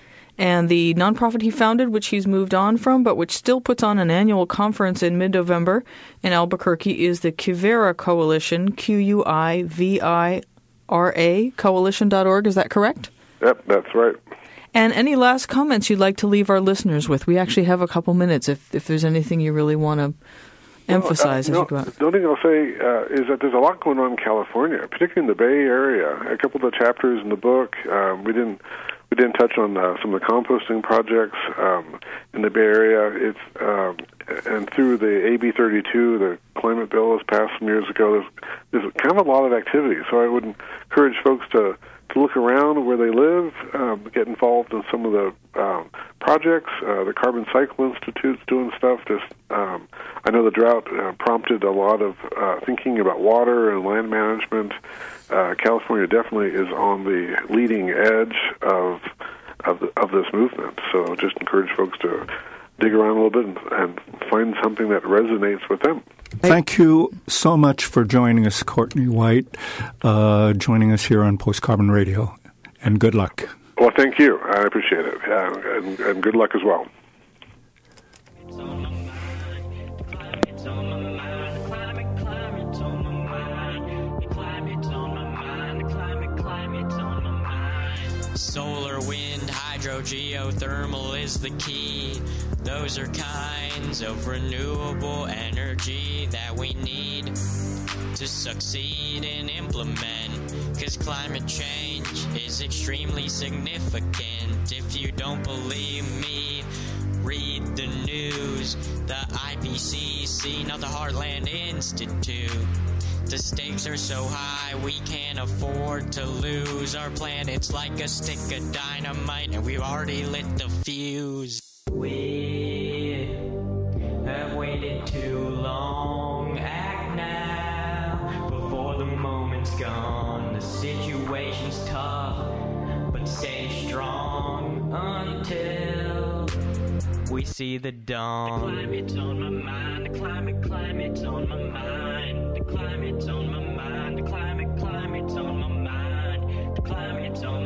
And the nonprofit he founded, which he's moved on from, but which still puts on an annual conference in mid-November in Albuquerque, is the Quivira Coalition, Q U I V I R A, coalition dot org. Is that correct? Yep, that's right. And any last comments you'd like to leave our listeners with? We actually have a couple minutes if, if there's anything you really want to emphasize well, uh, as no, you go out. The only thing I'll say uh, is that there's a lot going on in California, particularly in the Bay Area. A couple of the chapters in the book, um, we didn't we didn't touch on uh, some of the composting projects um, in the Bay Area. It's um, and through the A B thirty-two, the climate bill was passed some years ago. There's, there's kind of a lot of activity, so I would encourage folks to. to look around where they live, um, get involved in some of the um, projects. Uh, the Carbon Cycle Institute's doing stuff. Just, um, I know the drought uh, prompted a lot of uh, thinking about water and land management. Uh, California definitely is on the leading edge of of, the, of this movement. So just encourage folks to dig around a little bit and, and find something that resonates with them. Thank you so much for joining us, Courtney White, uh, joining us here on Post Carbon Radio, and good luck. Well, thank you. I appreciate it, uh, and, and good luck as well. Solar, wind, hydro, geothermal is the key. Those are kinds of renewable energy that we need to succeed and implement. Cause climate change is extremely significant. If you don't believe me, read the news. The I P C C, not the Heartland Institute. The stakes are so high, we can't afford to lose. Our planet's like a stick of dynamite, and we've already lit the fuse. We have waited too long. Act now, before the moment's gone. The situation's tough, but stay strong until we see the dawn. The climate's on my mind, the climate, climate's on my mind. The climate's on my mind, the climate, climate's on my mind. The climate's on